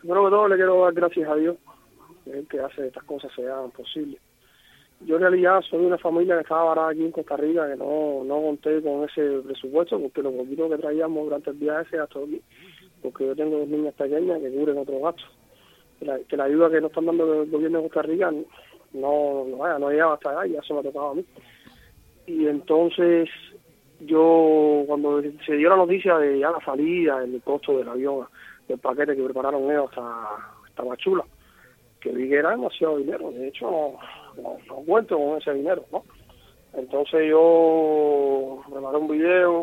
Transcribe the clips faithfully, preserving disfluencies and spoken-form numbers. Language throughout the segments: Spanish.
Primero que todo le quiero dar gracias a Dios, que es el que hace que estas cosas sean posibles. Yo en realidad soy de una familia que estaba varada aquí en Costa Rica, que no, no conté con ese presupuesto, porque lo poquito que traíamos durante el viaje se gastó aquí, porque yo tengo dos niñas pequeñas que cubren otros gastos. Que la, que la ayuda que nos están dando el gobierno de Costa Rica no, no, vaya, no llegaba hasta allá, y eso me tocaba a mí. Y entonces yo, cuando se dio la noticia de ya la salida, el costo del avión, del paquete que prepararon ellos hasta, hasta Machula, que vi que era demasiado dinero, de hecho no, no, no cuento con ese dinero, ¿no? Entonces yo preparé un video,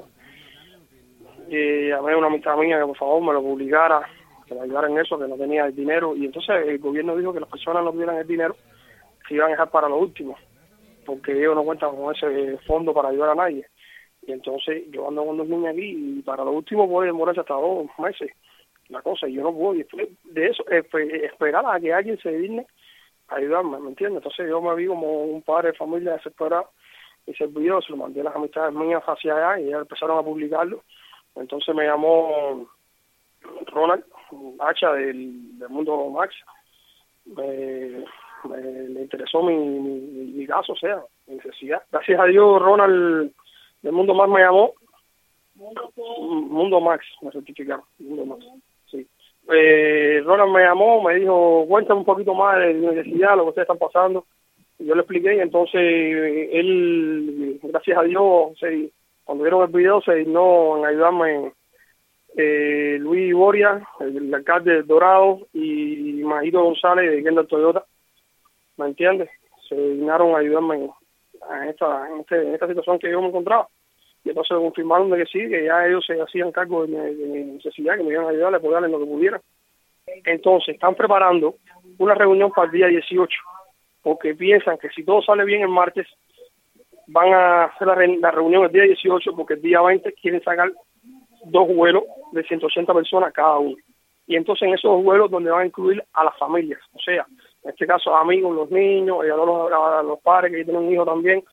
y llamé a una amistad mía que por favor me lo publicara, que me ayudara en eso, que no tenía el dinero, y entonces el gobierno dijo que las personas no tuvieran el dinero, se iban a dejar para lo último, porque ellos no cuentan con ese fondo para ayudar a nadie. Y entonces yo ando con dos niñas aquí y para lo último puede demorarse hasta dos meses la cosa, y yo no puedo, y después de eso esperar a que alguien se digne a ayudarme, ¿me entiendes? Entonces yo me vi como un padre de familia desesperado, y ese video se lo mandé a las amistades mías hacia allá y ellas empezaron a publicarlo. Entonces me llamó Ronald Hacha del, del Mundo Max, me, me, le interesó mi, mi, mi caso, o sea, mi necesidad. Gracias a Dios Ronald del Mundo Max me llamó, Mundo Max, me certificaron, Mundo Max, sí. Eh, Ronald me llamó, me dijo, cuéntame un poquito más de mi necesidad, lo que ustedes están pasando. Y yo le expliqué, y entonces él, gracias a Dios, se, cuando vieron el video, se dignó en ayudarme eh, Luis Boria, el, el alcalde de Dorado, y Majito González de Kendall Toyota, ¿me entiendes? Se dignaron a ayudarme en, en, esta, en, este, en esta situación que yo me encontraba. Y entonces confirmaron de que sí, que ya ellos se hacían cargo de mi, de mi necesidad, que me iban a ayudar, a apoyarle en lo que pudieran. Entonces están preparando una reunión para el día dieciocho, porque piensan que si todo sale bien el martes, van a hacer la, re la reunión el día dieciocho, porque el día veinte quieren sacar dos vuelos de ciento ochenta personas cada uno. Y entonces en esos vuelos donde van a incluir a las familias, o sea, en este caso amigos, los niños, y a los, a los padres que tienen un hijo también,